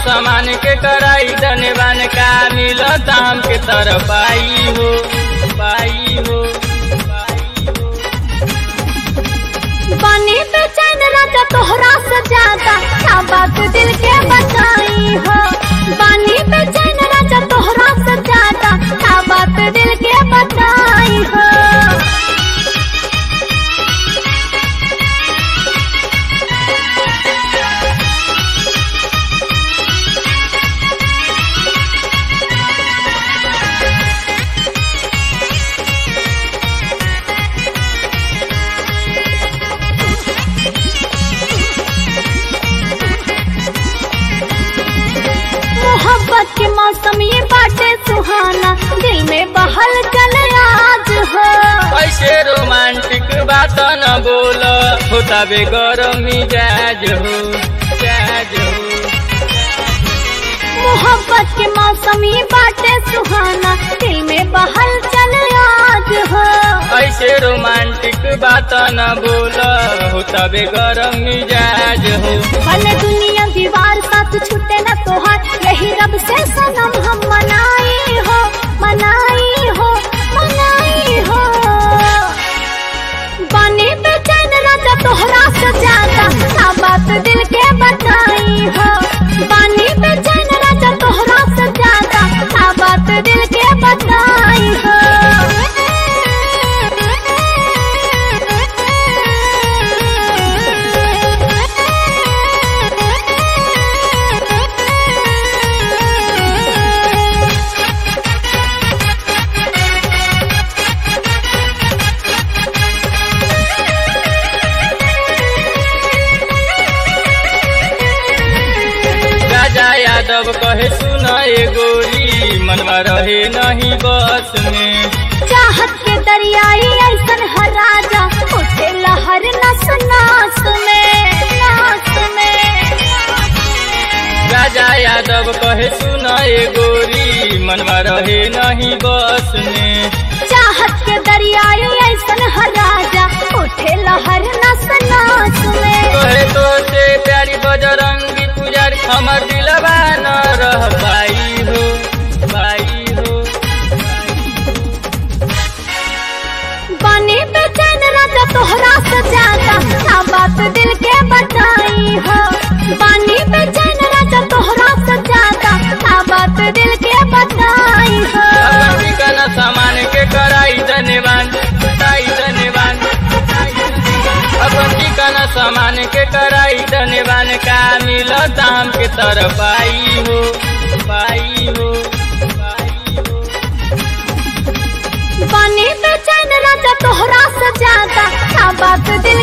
सामान के कराई धनवान का मिलत हम के तरफ पाई हो पाई हो। बानी बेचैन राजा तोहरा से ज्यादा क्या बात दिल के बताई हो। बानी बेचैन राजा तोहरा से ज्यादा क्या बात दिल के बताई हो। मोहब्बत के मौसम ये बाटे सुहाना दिल में बहल चले आज हो। ऐसे रोमांटिक बात न बोल होता बे गरम मिजाज हो जाज हो। मोहब्बत के मौसम ये बाटे सुहाना दिल में बहल चले आज हो। ऐसे रोमांटिक बात न बोल होता बे गरम मिजाज हो। भले दुनिया दीवार साथ छूटे न तोहार यही रब से सनम हम मनाई हो मनाई हो मनाई हो। बानी बेचैन राजा तोहरा से ज्यादा क्या बात दिल के बताई हो। बानी बेचैन राजा तोहरा से ज्यादा क्या बात दिल के बताई हो। यादव कहे सुना ए गोरी मनवा रहे नहीं बस में। चाहत के दरियाई ऐसन हर राजा उठे लहर नस नास में नास में। राजा यादव कहे सुना ए गोरी मनवा रहे नहीं बस में। चाहत के दरियाई ऐसन हर राजा उठे लहर नस नास में। कहे तो से प्यारी बजरंगी पुजारी हमर दिलवा न रह पाई हो पाई हो। बानी बेचैन राजा तोहरा से ज्यादा क्या बात दिल के बताई हो। बानी बेचैन राजा तोहरा से ज्यादा क्या बात दिल के बताई हो। अपन ठिकाना सामान के कराई धनवान धनवान। अपन ठिकाना सामान के कराई धनवान का मिलत हम के तरफ पाई हो पाई हो पाई हो। बानी बेचैन राजा तोहरा से ज्यादा क्या बात दिल